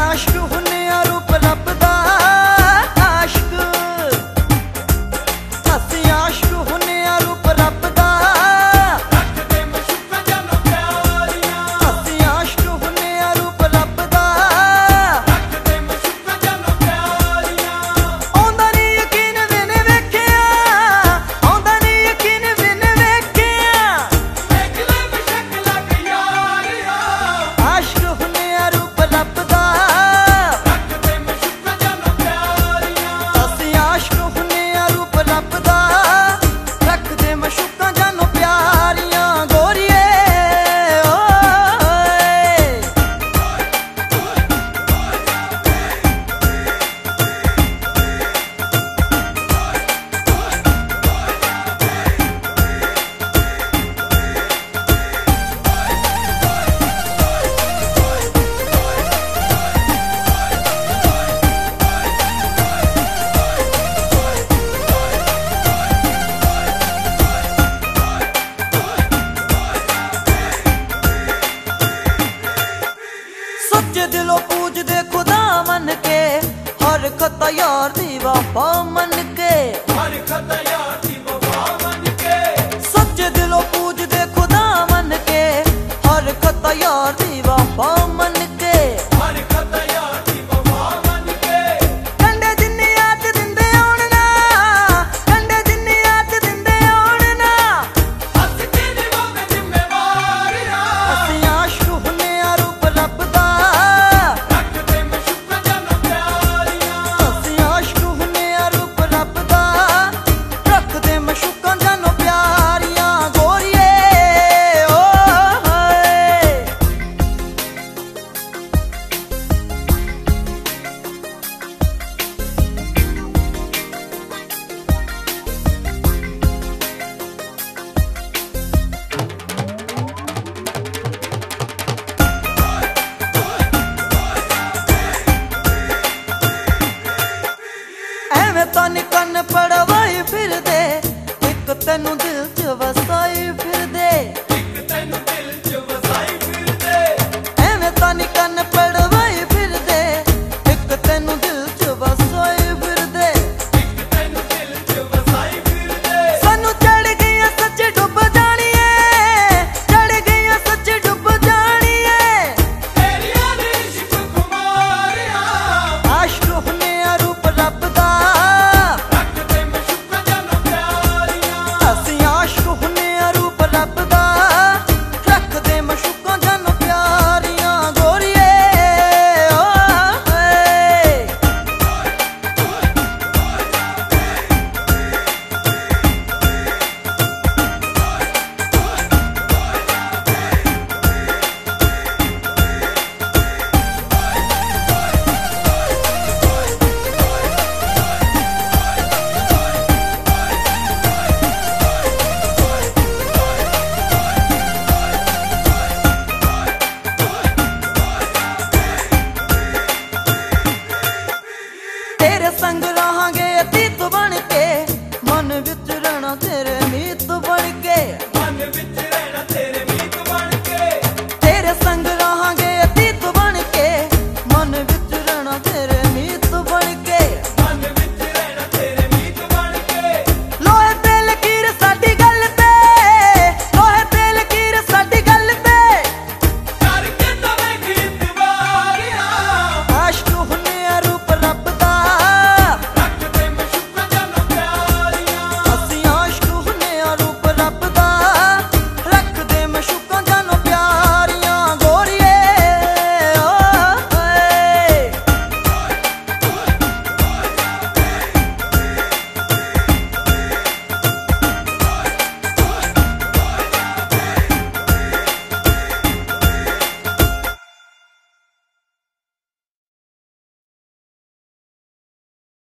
आशिक हुन्ने आ रूप रब दा आशिक, असीं आशिक हुन्ने आ रूप रब दा। रखदे मशूकां जानो प्यारियां, असीं आशिक हुन्ने आ रूप रब दा। रखदे मशूकां जानो प्यारियां। आउंदा नी यकीन बिन वेखिया, आउंदा नी यकीन बिन वेखिया। वेख ले बेशक लग यारिया, आशिक हुन्ने आ रूप रब दा। रखदे मशूकां जानो प्यारियां, असीं आशिक हुन्ने आ रूप रब दा। रखदे मशूकां जानो प्यारियां। गोरिए सच्चे दिलों पूजदे खुदा मन के, हर खता यार दी वफा मन